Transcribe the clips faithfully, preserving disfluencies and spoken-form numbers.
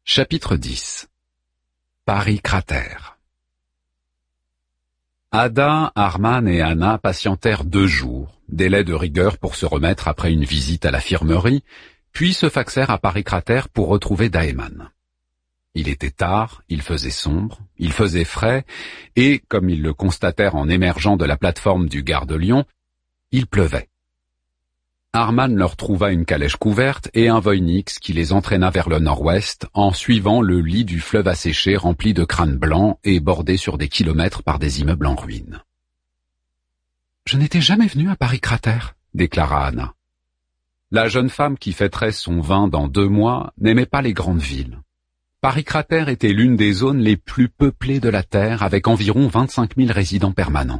Chapitre dix. Paris cratère. Ada, Arman et Anna patientèrent deux jours, délai de rigueur pour se remettre après une visite à l'infirmerie, puis se faxèrent à Paris cratère pour retrouver Daeman. Il était tard, il faisait sombre, il faisait frais, et, comme ils le constatèrent en émergeant de la plateforme du Gare de Lyon, il pleuvait. Arman leur trouva une calèche couverte et un Voynix qui les entraîna vers le nord-ouest en suivant le lit du fleuve asséché rempli de crânes blancs et bordé sur des kilomètres par des immeubles en ruine. « Je n'étais jamais venue à Paris cratère, » déclara Anna. La jeune femme qui fêterait son vin dans deux mois n'aimait pas les grandes villes. Paris cratère était l'une des zones les plus peuplées de la Terre avec environ vingt-cinq mille résidents permanents.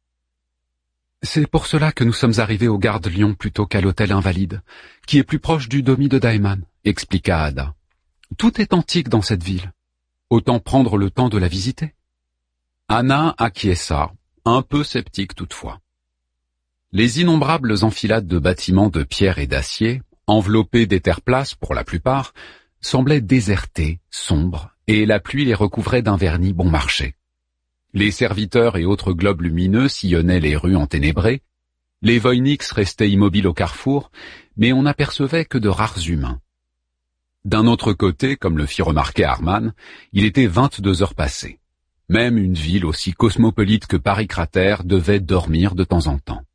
C'est pour cela que nous sommes arrivés au Gare de Lyon plutôt qu'à l'hôtel Invalide, qui est plus proche du domi de Daeman, expliqua Ada. Tout est antique dans cette ville. Autant prendre le temps de la visiter. Anna acquiesça, un peu sceptique toutefois. Les innombrables enfilades de bâtiments de pierre et d'acier, enveloppés des terres places pour la plupart, semblaient désertés, sombres, et la pluie les recouvrait d'un vernis bon marché. Les serviteurs et autres globes lumineux sillonnaient les rues enténébrées, les Voynix restaient immobiles au carrefour, mais on n'apercevait que de rares humains. D'un autre côté, comme le fit remarquer Arman, il était vingt-deux heures passées. Même une ville aussi cosmopolite que Paris cratère devait dormir de temps en temps.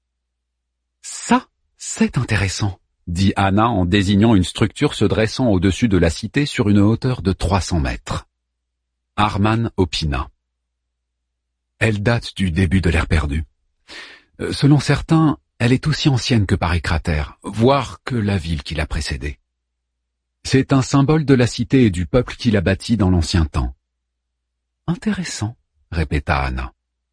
« Ça, c'est intéressant », dit Anna en désignant une structure se dressant au-dessus de la cité sur une hauteur de trois cents mètres. Arman opina. Elle date du début de l'ère perdue. Euh, selon certains, elle est aussi ancienne que Paris cratère, voire que la ville qui l'a précédée. C'est un symbole de la cité et du peuple qui l'a bâtie dans l'ancien temps. Intéressant, répéta Anna.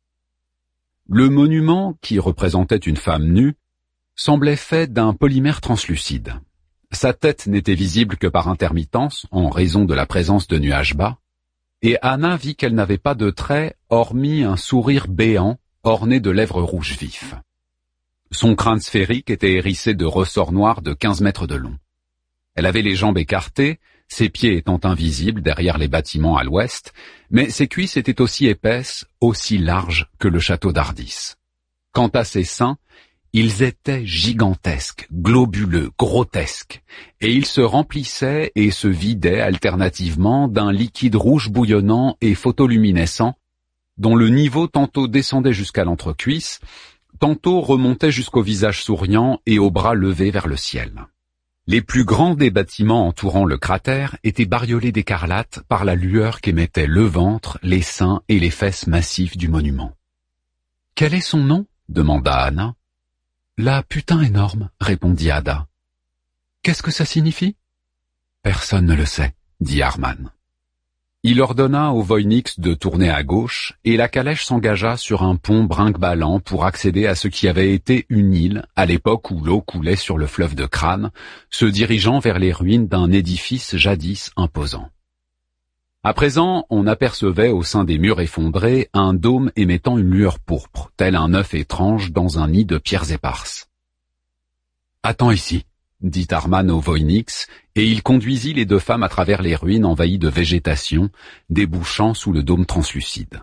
Le monument, qui représentait une femme nue, semblait fait d'un polymère translucide. Sa tête n'était visible que par intermittence, en raison de la présence de nuages bas, et Anna vit qu'elle n'avait pas de traits, hormis un sourire béant, orné de lèvres rouges vifs. Son crâne sphérique était hérissé de ressorts noirs de quinze mètres de long. Elle avait les jambes écartées, ses pieds étant invisibles derrière les bâtiments à l'ouest, mais ses cuisses étaient aussi épaisses, aussi larges que le château d'Ardis. Quant à ses seins, ils étaient gigantesques, globuleux, grotesques, et ils se remplissaient et se vidaient alternativement d'un liquide rouge bouillonnant et photoluminescent, dont le niveau tantôt descendait jusqu'à l'entrecuisse, tantôt remontait jusqu'au visage souriant et aux bras levés vers le ciel. Les plus grands des bâtiments entourant le cratère étaient bariolés d'écarlate par la lueur qu'émettaient le ventre, les seins et les fesses massifs du monument. « Quel est son nom ?» demanda Anna. « La putain énorme, » répondit Ada. « Qu'est-ce que ça signifie ?»« Personne ne le sait, » dit Arman. Il ordonna au Voynix de tourner à gauche, et la calèche s'engagea sur un pont brinque-ballant pour accéder à ce qui avait été une île à l'époque où l'eau coulait sur le fleuve de Crâne, se dirigeant vers les ruines d'un édifice jadis imposant. À présent, on apercevait au sein des murs effondrés un dôme émettant une lueur pourpre, tel un œuf étrange dans un nid de pierres éparses. « Attends ici », dit Arman au Voynix, et il conduisit les deux femmes à travers les ruines envahies de végétation, débouchant sous le dôme translucide.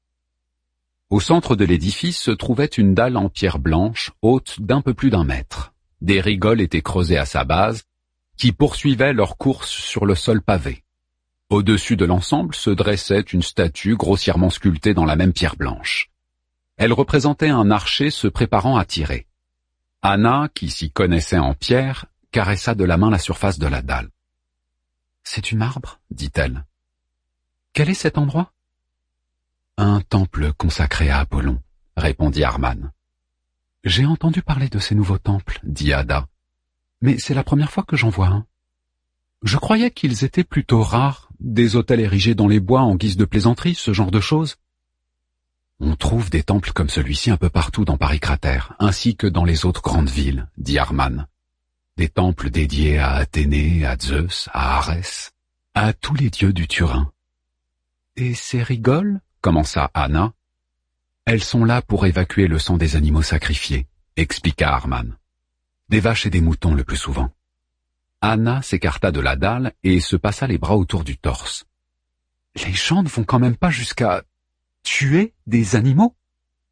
Au centre de l'édifice se trouvait une dalle en pierre blanche, haute d'un peu plus d'un mètre. Des rigoles étaient creusées à sa base, qui poursuivaient leur course sur le sol pavé. Au-dessus de l'ensemble se dressait une statue grossièrement sculptée dans la même pierre blanche. Elle représentait un archer se préparant à tirer. Anna, qui s'y connaissait en pierre, caressa de la main la surface de la dalle. « C'est du marbre » dit-elle. « Quel est cet endroit ?»« Un temple consacré à Apollon » répondit Arman. « J'ai entendu parler de ces nouveaux temples » dit Ada. « Mais c'est la première fois que j'en vois un. Je croyais qu'ils étaient plutôt rares, des hôtels érigés dans les bois en guise de plaisanterie, ce genre de choses. » On trouve des temples comme celui-ci un peu partout dans Paris cratère, ainsi que dans les autres grandes villes, dit Arman. Des temples dédiés à Athénée, à Zeus, à Arès, à tous les dieux du Turin. Et ces rigoles, commença Anna. Elles sont là pour évacuer le sang des animaux sacrifiés, expliqua Arman. Des vaches et des moutons le plus souvent. Anna s'écarta de la dalle et se passa les bras autour du torse. « Les gens ne vont quand même pas jusqu'à tuer des animaux ?»« Non, »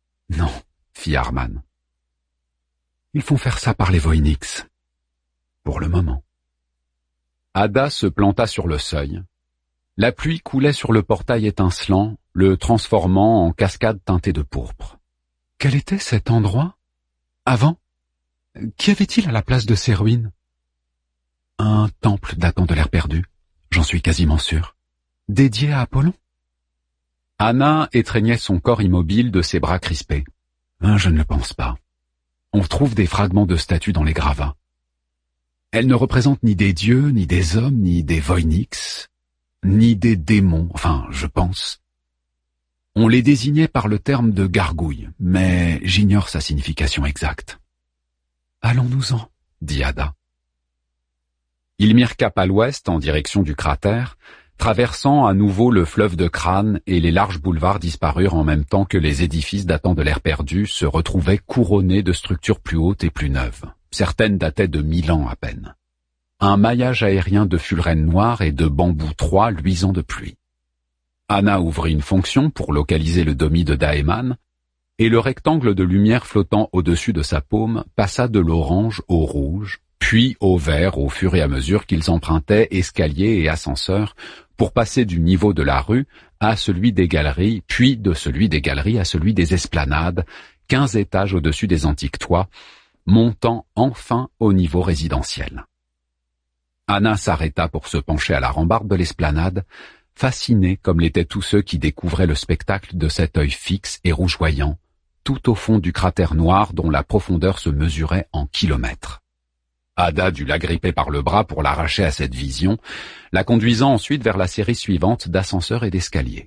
fit Arman. « Ils font faire ça par les Voynix. Pour le moment. » Ada se planta sur le seuil. La pluie coulait sur le portail étincelant, le transformant en cascade teintée de pourpre. Quel était cet endroit? Avant? Qu'y avait-il à la place de ces ruines? Un temple datant de l'ère perdue, j'en suis quasiment sûr. Dédié à Apollon? Anna étreignait son corps immobile de ses bras crispés. Je ne le pense pas. On trouve des fragments de statues dans les gravats. Elle ne représente ni des dieux, ni des hommes, ni des Voynix, ni des démons, enfin, je pense. On les désignait par le terme de gargouille, mais j'ignore sa signification exacte. « Allons-nous-en » dit Ada. Ils mirent cap à l'ouest en direction du cratère, traversant à nouveau le fleuve de crânes, et les larges boulevards disparurent en même temps que les édifices datant de l'ère perdue se retrouvaient couronnés de structures plus hautes et plus neuves. Certaines dataient de mille ans à peine. Un maillage aérien de fullerènes noires et de bambous trois luisants de pluie. Anna ouvrit une fonction pour localiser le domi de Daeman, et le rectangle de lumière flottant au-dessus de sa paume passa de l'orange au rouge, puis au vert au fur et à mesure qu'ils empruntaient escaliers et ascenseurs pour passer du niveau de la rue à celui des galeries, puis de celui des galeries à celui des esplanades, quinze étages au-dessus des antiques toits, montant enfin au niveau résidentiel. Anna s'arrêta pour se pencher à la rambarde de l'esplanade, fascinée comme l'étaient tous ceux qui découvraient le spectacle de cet œil fixe et rougeoyant, tout au fond du cratère noir dont la profondeur se mesurait en kilomètres. Ada dut l'agripper par le bras pour l'arracher à cette vision, la conduisant ensuite vers la série suivante d'ascenseurs et d'escaliers.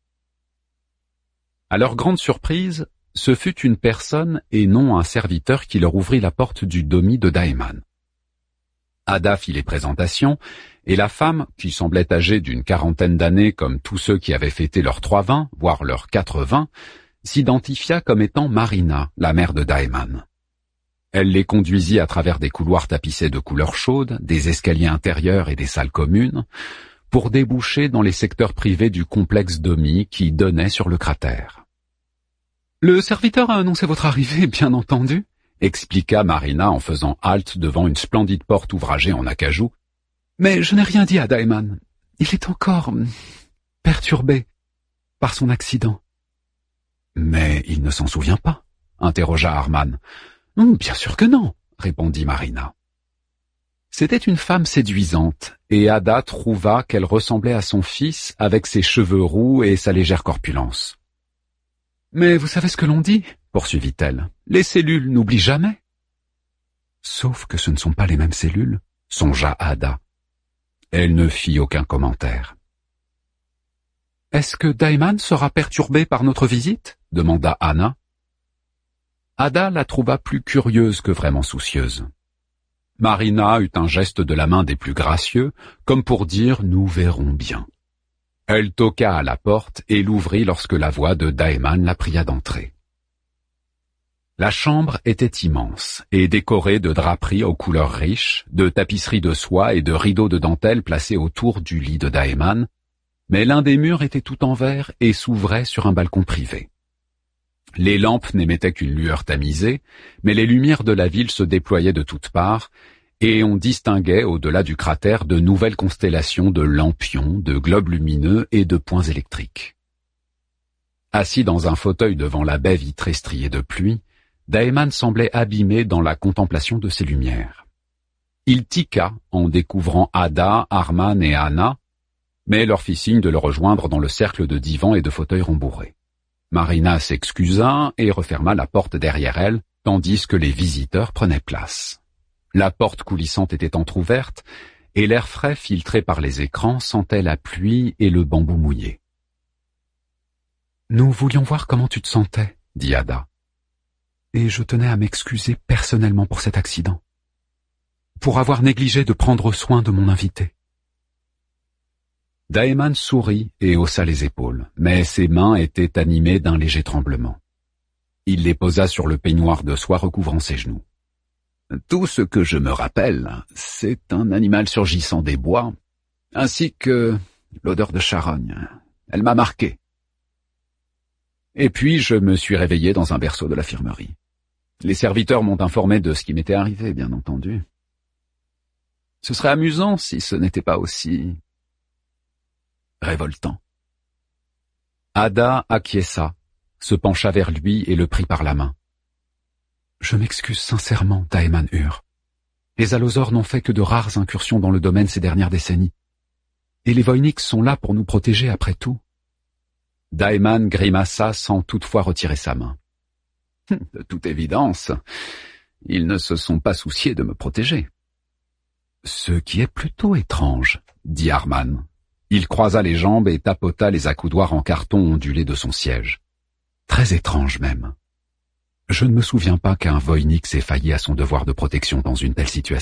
À leur grande surprise, ce fut une personne et non un serviteur qui leur ouvrit la porte du domi de Daeman. Ada fit les présentations, et la femme, qui semblait âgée d'une quarantaine d'années comme tous ceux qui avaient fêté leurs trois vingts, voire leurs quatre-vingts, s'identifia comme étant Marina, la mère de Daeman. Elle les conduisit à travers des couloirs tapissés de couleurs chaudes, des escaliers intérieurs et des salles communes, pour déboucher dans les secteurs privés du complexe domi qui donnait sur le cratère. « Le serviteur a annoncé votre arrivée, bien entendu », expliqua Marina en faisant halte devant une splendide porte ouvragée en acajou. « Mais je n'ai rien dit à Daeman. Il est encore perturbé par son accident. »« Mais il ne s'en souvient pas ?» interrogea Arman. « Bien sûr que non, » répondit Marina. C'était une femme séduisante, et Ada trouva qu'elle ressemblait à son fils avec ses cheveux roux et sa légère corpulence. « Mais vous savez ce que l'on dit, » poursuivit-elle, « les cellules n'oublient jamais. »« Sauf que ce ne sont pas les mêmes cellules, » songea Ada. Elle ne fit aucun commentaire. « Est-ce que Daeman sera perturbé par notre visite ?» demanda Anna. Ada la trouva plus curieuse que vraiment soucieuse. Marina eut un geste de la main des plus gracieux, comme pour dire « nous verrons bien ». Elle toqua à la porte et l'ouvrit lorsque la voix de Daeman la pria d'entrer. La chambre était immense et décorée de draperies aux couleurs riches, de tapisseries de soie et de rideaux de dentelle placés autour du lit de Daeman, mais l'un des murs était tout en verre et s'ouvrait sur un balcon privé. Les lampes n'émettaient qu'une lueur tamisée, mais les lumières de la ville se déployaient de toutes parts, et on distinguait au-delà du cratère de nouvelles constellations de lampions, de globes lumineux et de points électriques. Assis dans un fauteuil devant la baie vitrée striée de pluie, Daeman semblait abîmé dans la contemplation de ces lumières. Il tiqua en découvrant Ada, Arman et Anna, mais leur fit signe de le rejoindre dans le cercle de divans et de fauteuils rembourrés. Marina s'excusa et referma la porte derrière elle, tandis que les visiteurs prenaient place. La porte coulissante était entr'ouverte, et l'air frais filtré par les écrans sentait la pluie et le bambou mouillé. « Nous voulions voir comment tu te sentais, » dit Ada. « Et je tenais à m'excuser personnellement pour cet accident, pour avoir négligé de prendre soin de mon invité. » Daeman sourit et haussa les épaules, mais ses mains étaient animées d'un léger tremblement. Il les posa sur le peignoir de soie recouvrant ses genoux. Tout ce que je me rappelle, c'est un animal surgissant des bois, ainsi que l'odeur de charogne. Elle m'a marqué. Et puis je me suis réveillé dans un berceau de l'infirmerie. Les serviteurs m'ont informé de ce qui m'était arrivé, bien entendu. Ce serait amusant si ce n'était pas aussi révoltant. Ada acquiesça, se pencha vers lui et le prit par la main. « Je m'excuse sincèrement, Daeman Ur. Les allosaures n'ont fait que de rares incursions dans le domaine ces dernières décennies. Et les Voynix sont là pour nous protéger après tout. » Daeman grimaça sans toutefois retirer sa main. « De toute évidence, ils ne se sont pas souciés de me protéger. »« Ce qui est plutôt étrange, » dit Arman. Il croisa les jambes et tapota les accoudoirs en carton ondulés de son siège. « Très étrange même. Je ne me souviens pas qu'un Voynix ait failli à son devoir de protection dans une telle situation. »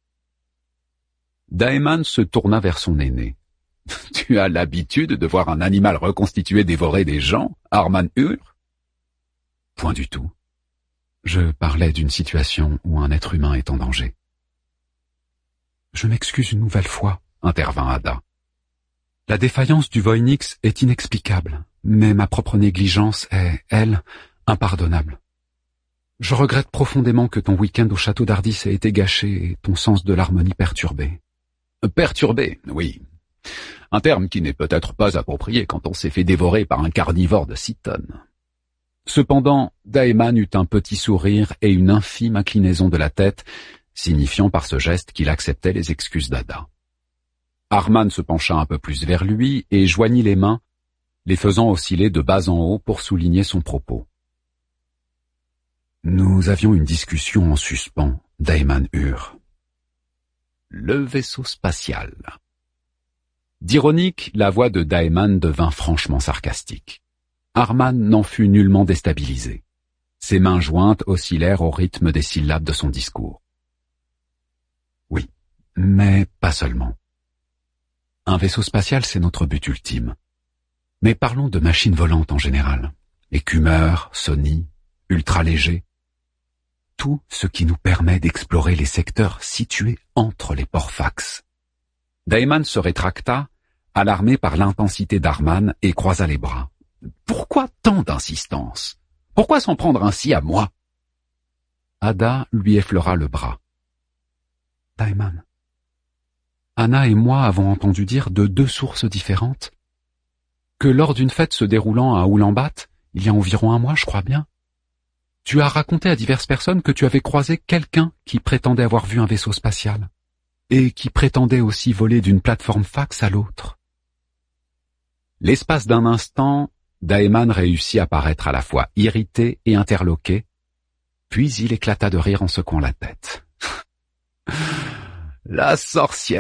Daeman se tourna vers son aîné. « Tu as l'habitude de voir un animal reconstitué dévorer des gens, Arman Ur ?» « Point du tout. Je parlais d'une situation où un être humain est en danger. »« Je m'excuse une nouvelle fois, » intervint Ada. « La défaillance du Voynix est inexplicable, mais ma propre négligence est, elle, impardonnable. Je regrette profondément que ton week-end au château d'Ardis ait été gâché et ton sens de l'harmonie perturbé. »« Perturbé, oui. Un terme qui n'est peut-être pas approprié quand on s'est fait dévorer par un carnivore de six tonnes. » Cependant, Daeman eut un petit sourire et une infime inclinaison de la tête, signifiant par ce geste qu'il acceptait les excuses d'Ada. Arman se pencha un peu plus vers lui et joignit les mains, les faisant osciller de bas en haut pour souligner son propos. « Nous avions une discussion en suspens, Daeman Ur. »« Le vaisseau spatial. » D'ironique, la voix de Daeman devint franchement sarcastique. Arman n'en fut nullement déstabilisé. Ses mains jointes oscillèrent au rythme des syllabes de son discours. Oui, mais pas seulement. Un vaisseau spatial, c'est notre but ultime. Mais parlons de machines volantes en général. Écumeurs, Sony, ultra-légers. Tout ce qui nous permet d'explorer les secteurs situés entre les ports fax. Daeman se rétracta, alarmé par l'intensité d'Arman, et croisa les bras. Pourquoi tant d'insistance? Pourquoi s'en prendre ainsi à moi? Ada lui effleura le bras. Daeman, Anna et moi avons entendu dire de deux sources différentes que lors d'une fête se déroulant à Oulambat, il y a environ un mois, je crois bien, tu as raconté à diverses personnes que tu avais croisé quelqu'un qui prétendait avoir vu un vaisseau spatial et qui prétendait aussi voler d'une plateforme fax à l'autre. L'espace d'un instant, Daeman réussit à paraître à la fois irrité et interloqué, puis il éclata de rire en secouant la tête. « La sorcière !»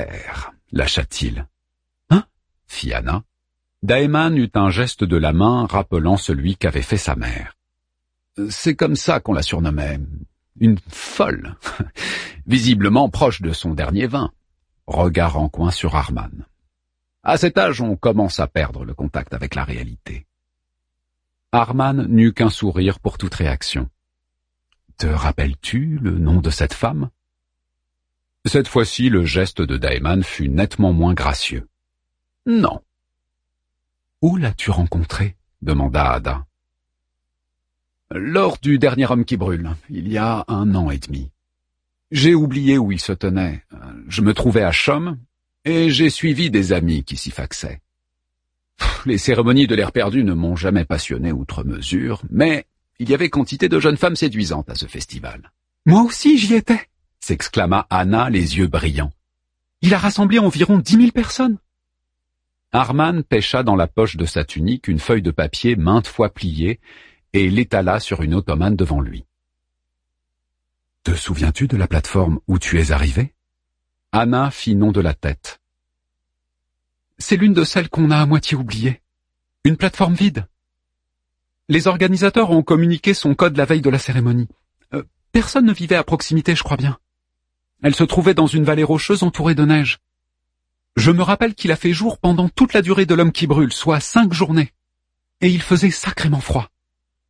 lâcha-t-il. « Hein ?» fit Anna. Daeman eut un geste de la main rappelant celui qu'avait fait sa mère. « C'est comme ça qu'on la surnommait. Une folle, visiblement proche de son dernier vin. » Regard en coin sur Arman. À cet âge, on commence à perdre le contact avec la réalité. Arman n'eut qu'un sourire pour toute réaction. « Te rappelles-tu le nom de cette femme ?» Cette fois-ci, le geste de Daeman fut nettement moins gracieux. « Non. »« Où l'as-tu rencontrée ?» demanda Ada. « Lors du dernier homme qui brûle, il y a un an et demi. J'ai oublié où il se tenait. Je me trouvais à Chom, et j'ai suivi des amis qui s'y faxaient. Les cérémonies de l'air perdu ne m'ont jamais passionné outre mesure, mais il y avait quantité de jeunes femmes séduisantes à ce festival. « Moi aussi j'y étais !» s'exclama Anna, les yeux brillants. « Il a rassemblé environ dix mille personnes. » Arman pêcha dans la poche de sa tunique une feuille de papier maintes fois pliée et l'étala sur une ottomane devant lui. « Te souviens-tu de la plateforme où tu es arrivé ?» Anna fit non de la tête. « C'est l'une de celles qu'on a à moitié oubliées. Une plateforme vide. Les organisateurs ont communiqué son code la veille de la cérémonie. Euh, personne ne vivait à proximité, je crois bien. Elle se trouvait dans une vallée rocheuse entourée de neige. Je me rappelle qu'il a fait jour pendant toute la durée de l'homme qui brûle, soit cinq journées. Et il faisait sacrément froid.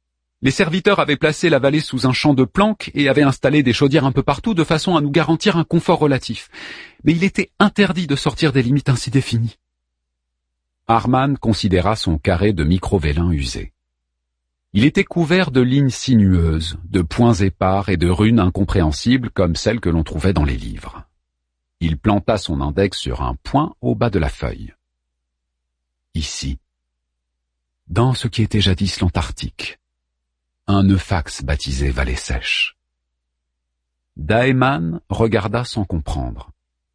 Les serviteurs avaient placé la vallée sous un champ de planques et avaient installé des chaudières un peu partout de façon à nous garantir un confort relatif. Mais il était interdit de sortir des limites ainsi définies. Arman considéra son carré de micro-vélin usé. Il était couvert de lignes sinueuses, de points épars et de runes incompréhensibles comme celles que l'on trouvait dans les livres. Il planta son index sur un point au bas de la feuille. Ici, dans ce qui était jadis l'Antarctique, un Neufax baptisé Vallée Sèche. Daeman regarda sans comprendre.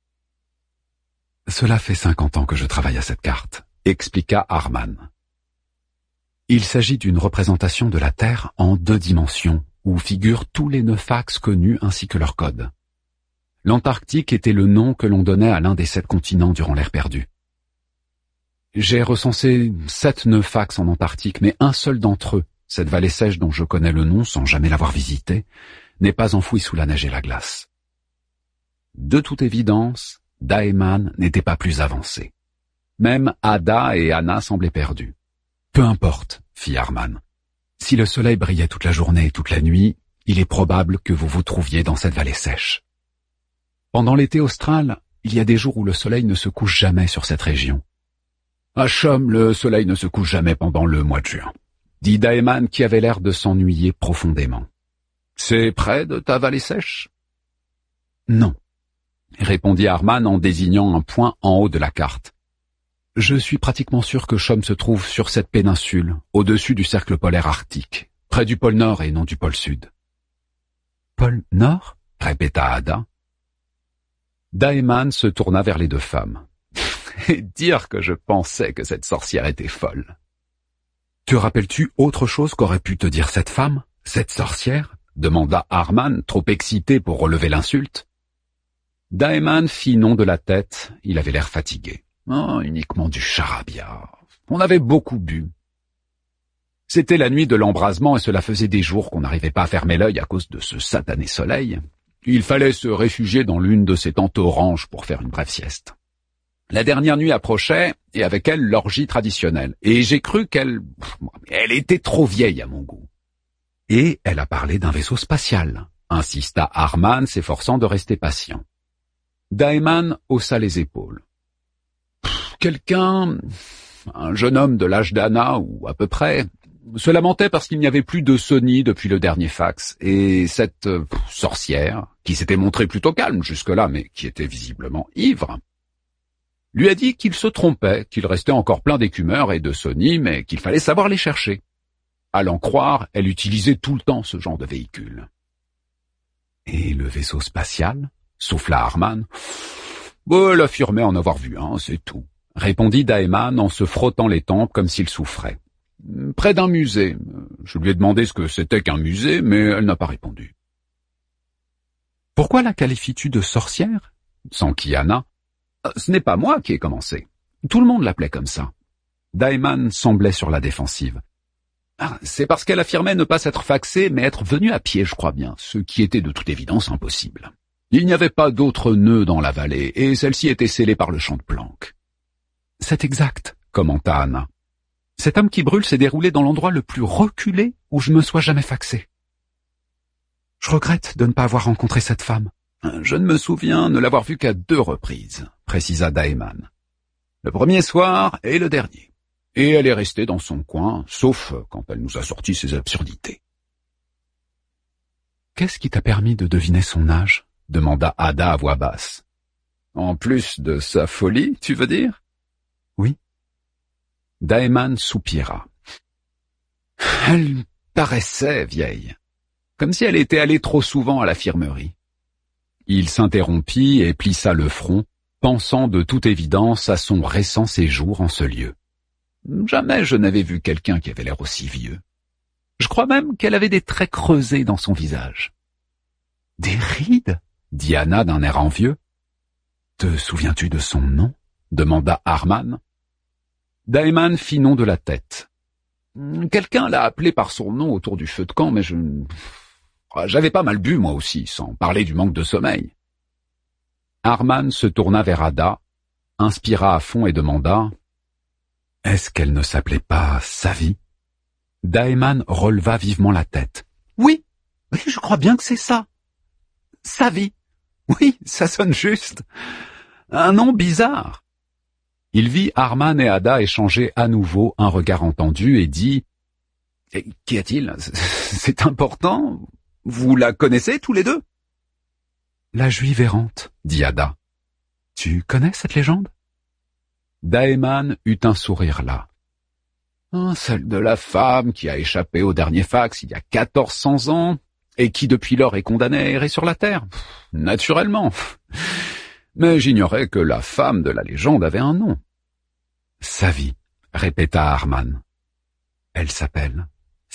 « Cela fait cinquante ans que je travaille à cette carte », expliqua Arman. Il s'agit d'une représentation de la Terre en deux dimensions, où figurent tous les Neufax connus ainsi que leur code. L'Antarctique était le nom que l'on donnait à l'un des sept continents durant l'ère perdue. J'ai recensé sept Neufax en Antarctique, mais un seul d'entre eux, cette vallée sèche dont je connais le nom sans jamais l'avoir visitée, n'est pas enfouie sous la neige et la glace. De toute évidence, Daeman n'était pas plus avancé. Même Ada et Anna semblaient perdus. Peu importe, fit Arman. Si le soleil brillait toute la journée et toute la nuit, il est probable que vous vous trouviez dans cette vallée sèche. Pendant l'été austral, il y a des jours où le soleil ne se couche jamais sur cette région. À Chum, le soleil ne se couche jamais pendant le mois de juin, dit Daeman qui avait l'air de s'ennuyer profondément. C'est près de ta vallée sèche? Non, répondit Arman en désignant un point en haut de la carte. Je suis pratiquement sûr que Chum se trouve sur cette péninsule, au-dessus du cercle polaire arctique, près du pôle Nord et non du pôle Sud. Pôle Nord? Répéta Ada. Daeman se tourna vers les deux femmes. Et dire que je pensais que cette sorcière était folle. Te rappelles-tu autre chose qu'aurait pu te dire cette femme, cette sorcière? Demanda Arman, trop excité pour relever l'insulte. Daeman fit non de la tête, il avait l'air fatigué. Oh, uniquement du charabia. On avait beaucoup bu. C'était la nuit de l'embrasement et cela faisait des jours qu'on n'arrivait pas à fermer l'œil à cause de ce satané soleil. Il fallait se réfugier dans l'une de ces tentes oranges pour faire une brève sieste. La dernière nuit approchait, et avec elle l'orgie traditionnelle, et j'ai cru qu'elle... elle était trop vieille à mon goût. Et elle a parlé d'un vaisseau spatial, insista Arman, s'efforçant de rester patient. Daeman haussa les épaules. Quelqu'un, un jeune homme de l'âge d'Anna, ou à peu près, se lamentait parce qu'il n'y avait plus de Sony depuis le dernier fax, et cette euh, sorcière, qui s'était montrée plutôt calme jusque-là, mais qui était visiblement ivre, lui a dit qu'il se trompait, qu'il restait encore plein d'écumeurs et de Sony, mais qu'il fallait savoir les chercher. À l'en croire, elle utilisait tout le temps ce genre de véhicule. « Et le vaisseau spatial ?» souffla Arman. Bon, elle affirmait en avoir vu un, c'est tout, répondit Daeman en se frottant les tempes comme s'il souffrait. Près d'un musée. Je lui ai demandé ce que c'était qu'un musée, mais elle n'a pas répondu. Pourquoi la qualifies-tu de sorcière? S'enquit Anna. Ce n'est pas moi qui ai commencé. Tout le monde l'appelait comme ça. Daeman semblait sur la défensive. Ah, c'est parce qu'elle affirmait ne pas s'être faxée, mais être venue à pied, je crois bien, ce qui était de toute évidence impossible. Il n'y avait pas d'autre nœud dans la vallée, et celle-ci était scellée par le champ de planques. C'est exact, commenta Anna. Cet homme qui brûle s'est déroulé dans l'endroit le plus reculé où je me sois jamais faxé. Je regrette de ne pas avoir rencontré cette femme. Je ne me souviens ne l'avoir vue qu'à deux reprises, précisa Daeman. Le premier soir et le dernier. Et elle est restée dans son coin, sauf quand elle nous a sorti ses absurdités. Qu'est-ce qui t'a permis de deviner son âge? Demanda Ada à voix basse. En plus de sa folie, tu veux dire? Oui. Daeman soupira. Elle paraissait vieille, comme si elle était allée trop souvent à l'infirmerie. Il s'interrompit et plissa le front, pensant de toute évidence à son récent séjour en ce lieu. Jamais je n'avais vu quelqu'un qui avait l'air aussi vieux. Je crois même qu'elle avait des traits creusés dans son visage. Des rides? Dit Anna d'un air envieux. Te souviens-tu de son nom? Demanda Arman. Daeman fit non de la tête. Quelqu'un l'a appelé par son nom autour du feu de camp, mais je... J'avais pas mal bu, moi aussi, sans parler du manque de sommeil. Arman se tourna vers Ada, inspira à fond et demanda « Est-ce qu'elle ne s'appelait pas Savi ?» Daeman releva vivement la tête. Oui, oui, je crois bien que c'est ça. Savi. Oui, ça sonne juste. Un nom bizarre. Il vit Arman et Ada échanger à nouveau un regard entendu et dit « Qu'y a-t-il? C'est important. Vous la connaissez tous les deux ?»« La juive errante, » dit Ada. « Tu connais cette légende ?» Daeman eut un sourire là. « Celle de la femme qui a échappé au dernier fax il y a quatorze cents ans et qui depuis lors est condamnée à errer sur la terre. Naturellement. Mais j'ignorais que la femme de la légende avait un nom. »« Savi, » répéta Arman. « Elle s'appelle Savi. »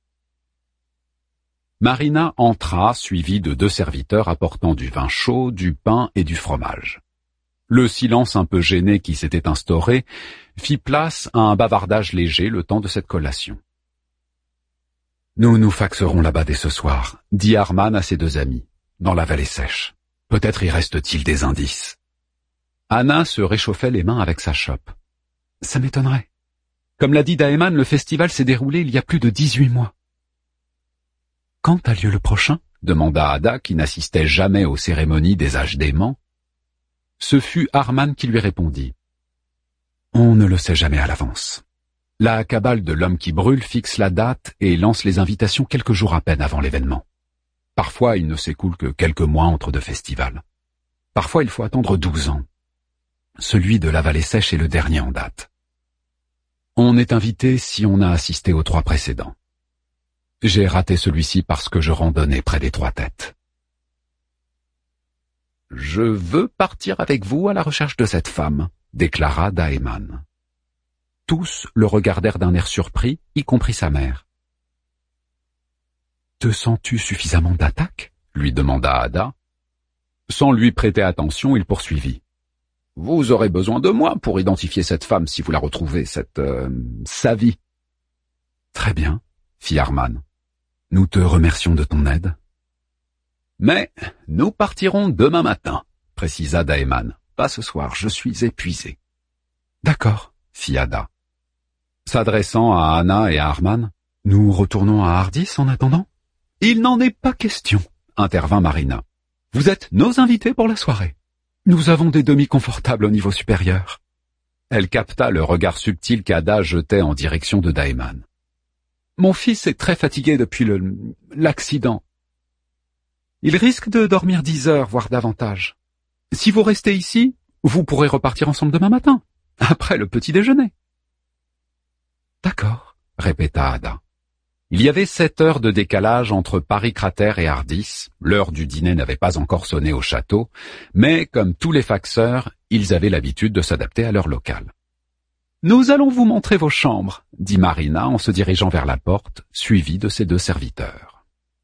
Marina entra, suivie de deux serviteurs apportant du vin chaud, du pain et du fromage. Le silence un peu gêné qui s'était instauré fit place à un bavardage léger le temps de cette collation. « Nous nous faxerons là-bas dès ce soir, » dit Arman à ses deux amis, « dans la vallée sèche. Peut-être y reste-t-il des indices. » Anna se réchauffait les mains avec sa chope. « Ça m'étonnerait. Comme l'a dit Daeman, le festival s'est déroulé il y a plus de dix-huit mois. »« Quand a lieu le prochain ?» demanda Ada, qui n'assistait jamais aux cérémonies des âges d'aimants. Ce fut Arman qui lui répondit. « On ne le sait jamais à l'avance. La cabale de l'homme qui brûle fixe la date et lance les invitations quelques jours à peine avant l'événement. Parfois, il ne s'écoule que quelques mois entre deux festivals. Parfois, il faut attendre douze ans. Celui de la vallée sèche est le dernier en date. On est invité si on a assisté aux trois précédents. J'ai raté celui-ci parce que je randonnais près des Trois Têtes. »« Je veux partir avec vous à la recherche de cette femme, » déclara Daeman. Tous le regardèrent d'un air surpris, y compris sa mère. « Te sens-tu suffisamment d'attaque ?» lui demanda Ada. Sans lui prêter attention, il poursuivit. « Vous aurez besoin de moi pour identifier cette femme si vous la retrouvez, cette euh, Savi. »« Très bien, » fit Arman. « Nous te remercions de ton aide. »« Mais nous partirons demain matin, » précisa Daeman. « Pas ce soir, je suis épuisé. »« D'accord, » fit Ada. S'adressant à Anna et à Arman, « Nous retournons à Ardis en attendant ?»« Il n'en est pas question, » intervint Marina. « Vous êtes nos invités pour la soirée. Nous avons des demi confortables au niveau supérieur. » Elle capta le regard subtil qu'Ada jetait en direction de Daeman. « Mon fils est très fatigué depuis le l'accident. Il risque de dormir dix heures, voire davantage. Si vous restez ici, vous pourrez repartir ensemble demain matin, après le petit déjeuner. »« D'accord, » répéta Ada. Il y avait sept heures de décalage entre Paris-Cratère et Ardis. L'heure du dîner n'avait pas encore sonné au château, mais comme tous les faxeurs, ils avaient l'habitude de s'adapter à l'heure locale. « Nous allons vous montrer vos chambres, » dit Marina en se dirigeant vers la porte, suivie de ses deux serviteurs.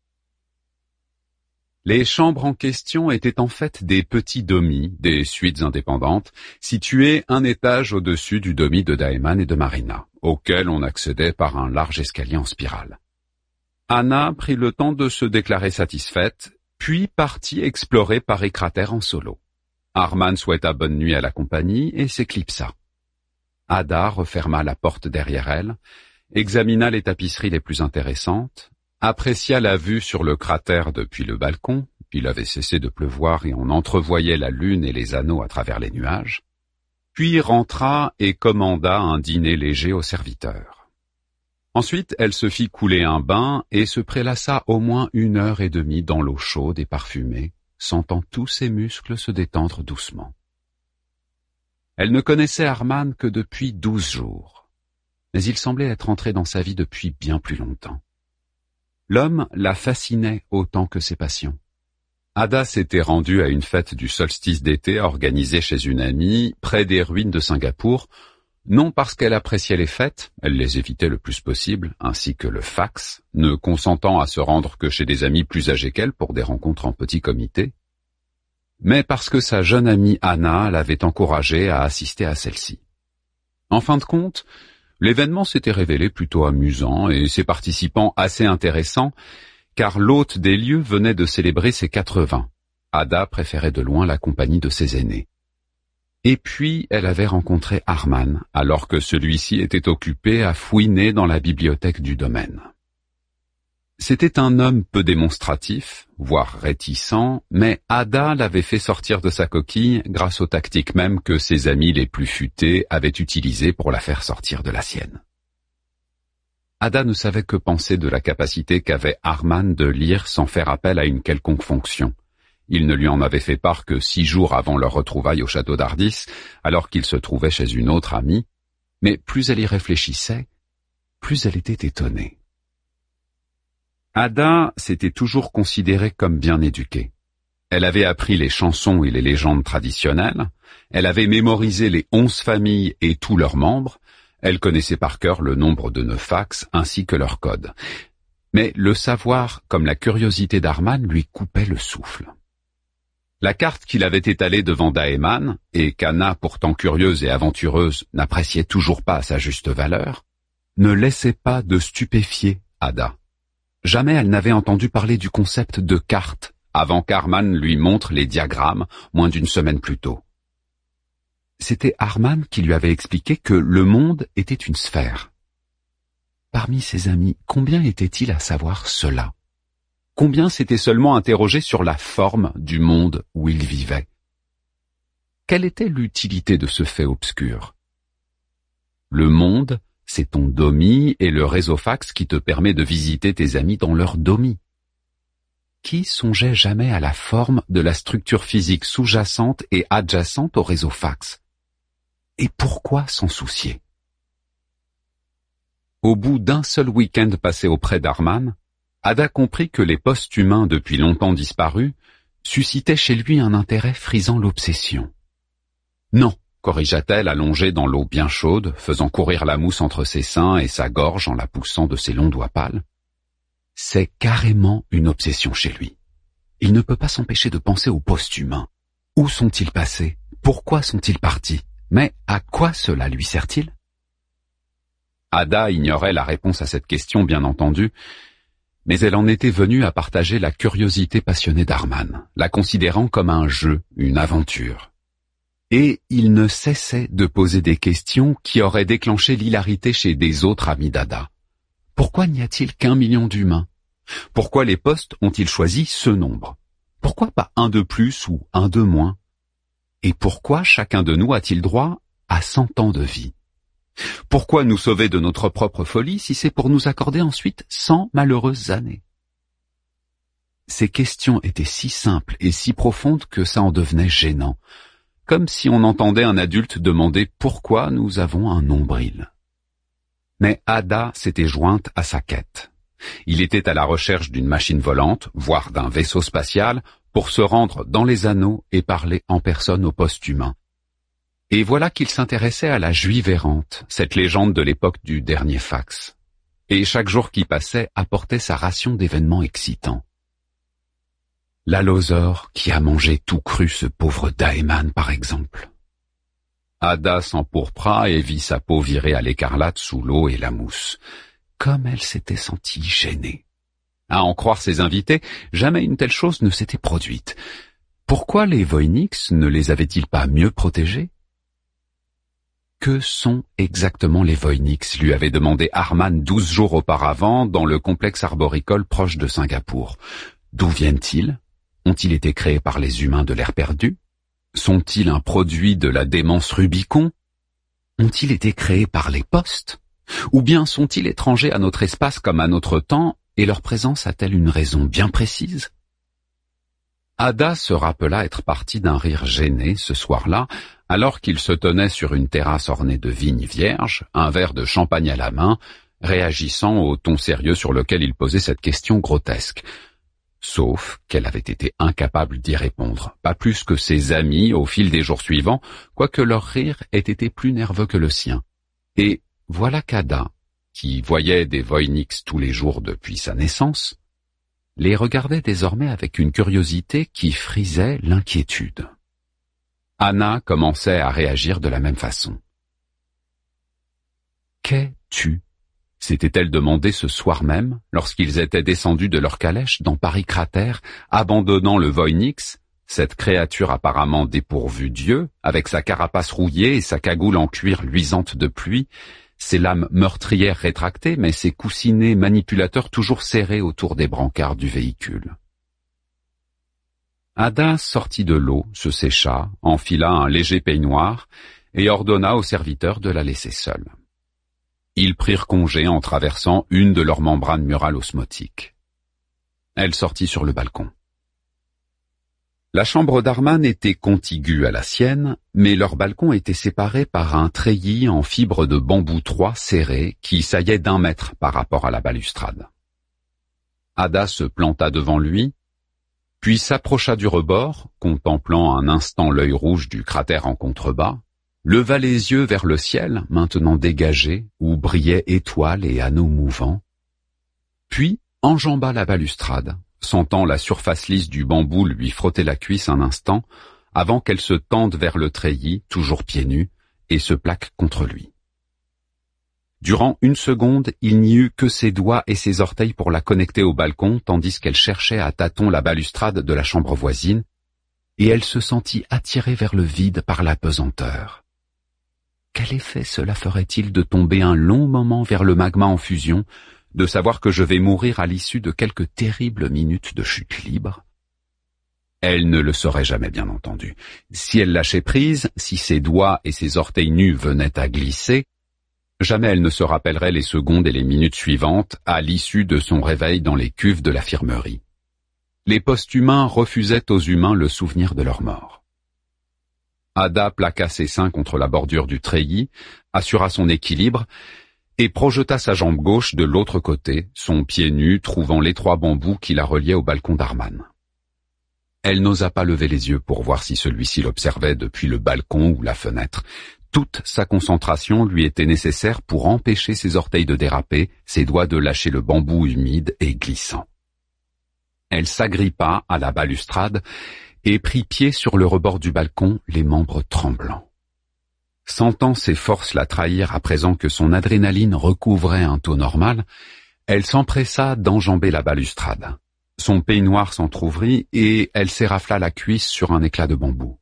Les chambres en question étaient en fait des petits domis, des suites indépendantes, situées un étage au-dessus du domi de Daeman et de Marina, auquel on accédait par un large escalier en spirale. Anna prit le temps de se déclarer satisfaite, puis partit explorer Paris-Cratère en solo. Arman souhaita bonne nuit à la compagnie et s'éclipsa. Ada referma la porte derrière elle, examina les tapisseries les plus intéressantes, apprécia la vue sur le cratère depuis le balcon, il avait cessé de pleuvoir et on entrevoyait la lune et les anneaux à travers les nuages, puis rentra et commanda un dîner léger aux serviteurs. Ensuite, elle se fit couler un bain et se prélaissa au moins une heure et demie dans l'eau chaude et parfumée, sentant tous ses muscles se détendre doucement. Elle ne connaissait Arman que depuis douze jours, mais il semblait être entré dans sa vie depuis bien plus longtemps. L'homme la fascinait autant que ses passions. Ada s'était rendue à une fête du solstice d'été organisée chez une amie, près des ruines de Singapour, non parce qu'elle appréciait les fêtes, elle les évitait le plus possible, ainsi que le fax, ne consentant à se rendre que chez des amis plus âgés qu'elle pour des rencontres en petit comité, mais parce que sa jeune amie Anna l'avait encouragée à assister à celle-ci. En fin de compte, l'événement s'était révélé plutôt amusant et ses participants assez intéressants, car l'hôte des lieux venait de célébrer ses quatre-vingts. Ada préférait de loin la compagnie de ses aînés. Et puis, elle avait rencontré Arman, alors que celui-ci était occupé à fouiner dans la bibliothèque du domaine. C'était un homme peu démonstratif, voire réticent, mais Ada l'avait fait sortir de sa coquille grâce aux tactiques mêmes que ses amis les plus futés avaient utilisées pour la faire sortir de la sienne. Ada ne savait que penser de la capacité qu'avait Arman de lire sans faire appel à une quelconque fonction. Il ne lui en avait fait part que six jours avant leur retrouvaille au château d'Ardis, alors qu'il se trouvait chez une autre amie, mais plus elle y réfléchissait, plus elle était étonnée. Ada s'était toujours considérée comme bien éduquée. Elle avait appris les chansons et les légendes traditionnelles, elle avait mémorisé les onze familles et tous leurs membres, elle connaissait par cœur le nombre de neuf fax ainsi que leur code. Mais le savoir, comme la curiosité d'Arman, lui coupait le souffle. La carte qu'il avait étalée devant Daeman, et qu'Anna, pourtant curieuse et aventureuse, n'appréciait toujours pas à sa juste valeur, ne laissait pas de stupéfier Ada. Jamais elle n'avait entendu parler du concept de carte, avant qu'Arman lui montre les diagrammes moins d'une semaine plus tôt. C'était Arman qui lui avait expliqué que le monde était une sphère. Parmi ses amis, combien était-il à savoir cela ? Combien s'étaient seulement interrogés sur la forme du monde où il vivait? Quelle était l'utilité de ce fait obscur? Le monde, c'est ton domi et le réseau fax qui te permet de visiter tes amis dans leur domi. Qui songeait jamais à la forme de la structure physique sous-jacente et adjacente au réseau fax? Et pourquoi s'en soucier? Au bout d'un seul week-end passé auprès d'Arman, Ada comprit que les postes humains depuis longtemps disparus suscitaient chez lui un intérêt frisant l'obsession. Non, corrigea-t-elle allongée dans l'eau bien chaude, faisant courir la mousse entre ses seins et sa gorge en la poussant de ses longs doigts pâles. C'est carrément une obsession chez lui. Il ne peut pas s'empêcher de penser aux postes humains. Où sont-ils passés? Pourquoi sont-ils partis? Mais à quoi cela lui sert-il? Ada ignorait la réponse à cette question, bien entendu, mais elle en était venue à partager la curiosité passionnée d'Arman, la considérant comme un jeu, une aventure. Et il ne cessait de poser des questions qui auraient déclenché l'hilarité chez des autres amis d'Ada. Pourquoi n'y a-t-il qu'un million d'humains? Pourquoi les postes ont-ils choisi ce nombre? Pourquoi pas un de plus ou un de moins? Et pourquoi chacun de nous a-t-il droit à cent ans de vie? Pourquoi nous sauver de notre propre folie si c'est pour nous accorder ensuite cent malheureuses années? Ces questions étaient si simples et si profondes que ça en devenait gênant, comme si on entendait un adulte demander pourquoi nous avons un nombril. Mais Ada s'était jointe à sa quête. Il était à la recherche d'une machine volante, voire d'un vaisseau spatial, pour se rendre dans les anneaux et parler en personne au poste humain. Et voilà qu'il s'intéressait à la Juive errante, cette légende de l'époque du dernier fax. Et chaque jour qui passait apportait sa ration d'événements excitants. L'allosaure qui a mangé tout cru ce pauvre Daeman, par exemple. Ada s'empourpra et vit sa peau virer à l'écarlate sous l'eau et la mousse. Comme elle s'était sentie gênée. À en croire ses invités, jamais une telle chose ne s'était produite. Pourquoi les Voynix ne les avaient-ils pas mieux protégés? Que sont exactement les Voynix, lui avait demandé Arman douze jours auparavant dans le complexe arboricole proche de Singapour. D'où viennent-ils? Ont-ils été créés par les humains de l'ère perdue? Sont-ils un produit de la démence Rubicon? Ont-ils été créés par les postes? Ou bien sont-ils étrangers à notre espace comme à notre temps, et leur présence a-t-elle une raison bien précise? Ada se rappela être partie d'un rire gêné ce soir-là, alors qu'il se tenait sur une terrasse ornée de vignes vierges, un verre de champagne à la main, réagissant au ton sérieux sur lequel il posait cette question grotesque. Sauf qu'elle avait été incapable d'y répondre, pas plus que ses amis au fil des jours suivants, quoique leur rire ait été plus nerveux que le sien. Et voilà qu'Ada, qui voyait des Voynix tous les jours depuis sa naissance, les regardait désormais avec une curiosité qui frisait l'inquiétude. Anna commençait à réagir de la même façon. « Qu'es-tu » s'était-elle demandé ce soir même, lorsqu'ils étaient descendus de leur calèche dans Paris Cratère, abandonnant le Voynix, Cette créature apparemment dépourvue d'yeux, avec sa carapace rouillée et sa cagoule en cuir luisante de pluie, ses lames meurtrières rétractées, mais ses coussinets manipulateurs toujours serrés autour des brancards du véhicule. Ada sortit de l'eau, se sécha, enfila un léger peignoir et ordonna aux serviteurs de la laisser seule. Ils prirent congé en traversant une de leurs membranes murales osmotiques. Elle sortit sur le balcon. La chambre d'Arman était contiguë à la sienne, mais leur balcon était séparé par un treillis en fibres de bambou trois serré qui saillait d'un mètre par rapport à la balustrade. Ada se planta devant lui, puis s'approcha du rebord, contemplant un instant l'œil rouge du cratère en contrebas, leva les yeux vers le ciel, maintenant dégagé, où brillaient étoiles et anneaux mouvants, puis enjamba la balustrade, sentant la surface lisse du bambou lui frotter la cuisse un instant, avant qu'elle se tende vers le treillis, toujours pieds nus, et se plaque contre lui. Durant une seconde, il n'y eut que ses doigts et ses orteils pour la connecter au balcon, tandis qu'elle cherchait à tâtons la balustrade de la chambre voisine, et elle se sentit attirée vers le vide par la pesanteur. Quel effet cela ferait-il de tomber un long moment vers le magma en fusion, de savoir que je vais mourir à l'issue de quelques terribles minutes de chute libre? Elle ne le saurait jamais, bien entendu. Si elle lâchait prise, si ses doigts et ses orteils nus venaient à glisser, jamais elle ne se rappellerait les secondes et les minutes suivantes à l'issue de son réveil dans les cuves de l'infirmerie. Les post-humains refusaient aux humains le souvenir de leur mort. Ada plaqua ses seins contre la bordure du treillis, assura son équilibre et projeta sa jambe gauche de l'autre côté, son pied nu trouvant l'étroit bambou qui la reliait au balcon d'Arman. Elle n'osa pas lever les yeux pour voir si celui-ci l'observait depuis le balcon ou la fenêtre. Toute sa concentration lui était nécessaire pour empêcher ses orteils de déraper, ses doigts de lâcher le bambou humide et glissant. Elle s'agrippa à la balustrade et prit pied sur le rebord du balcon, les membres tremblants. Sentant ses forces la trahir à présent que son adrénaline recouvrait un taux normal, elle s'empressa d'enjamber la balustrade. Son peignoir s'entr'ouvrit et elle s'érafla la cuisse sur un éclat de bambou.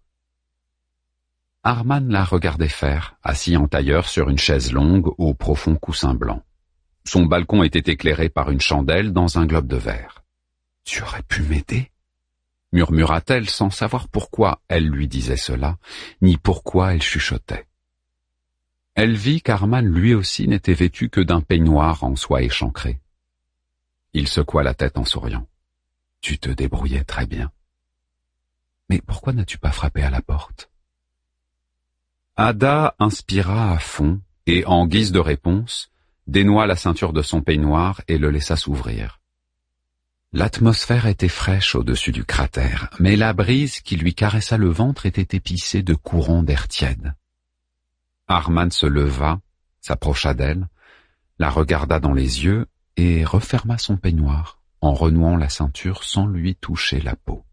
Arman la regardait faire, assis en tailleur sur une chaise longue au profond coussin blanc. Son balcon était éclairé par une chandelle dans un globe de verre. « Tu aurais pu m'aider ?» murmura-t-elle sans savoir pourquoi elle lui disait cela, ni pourquoi elle chuchotait. Elle vit qu'Arman lui aussi n'était vêtu que d'un peignoir en soie échancrée. Il secoua la tête en souriant. « Tu te débrouillais très bien. Mais pourquoi n'as-tu pas frappé à la porte ?» Ada inspira à fond et, en guise de réponse, dénoua la ceinture de son peignoir et le laissa s'ouvrir. L'atmosphère était fraîche au-dessus du cratère, mais la brise qui lui caressa le ventre était épicée de courants d'air tiède. Arman se leva, s'approcha d'elle, la regarda dans les yeux et referma son peignoir en renouant la ceinture sans lui toucher la peau.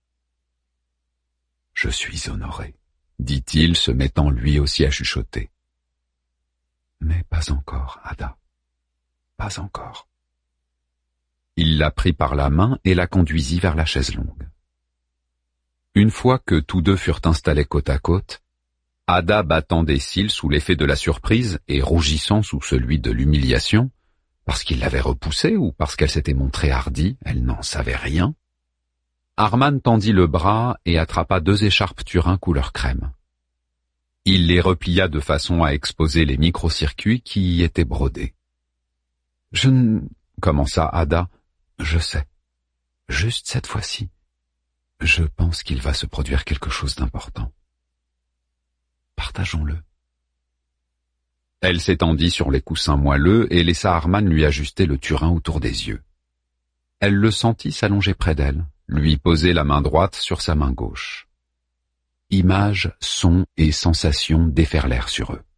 « Je suis honoré, » dit-il, se mettant lui aussi à chuchoter. « Mais pas encore, Ada, pas encore. » Il la prit par la main et la conduisit vers la chaise longue. Une fois que tous deux furent installés côte à côte, Ada battant des cils sous l'effet de la surprise et rougissant sous celui de l'humiliation, parce qu'il l'avait repoussée ou parce qu'elle s'était montrée hardie, elle n'en savait rien, Arman tendit le bras et attrapa deux écharpes Turin couleur crème. Il les replia de façon à exposer les microcircuits qui y étaient brodés. « Je ne... » commença Ada. « Je sais. Juste cette fois-ci. Je pense qu'il va se produire quelque chose d'important. Partageons-le. » Elle s'étendit sur les coussins moelleux et laissa Arman lui ajuster le Turin autour des yeux. Elle le sentit s'allonger près d'elle, lui poser la main droite sur sa main gauche. Images, sons et sensations déferlèrent sur eux.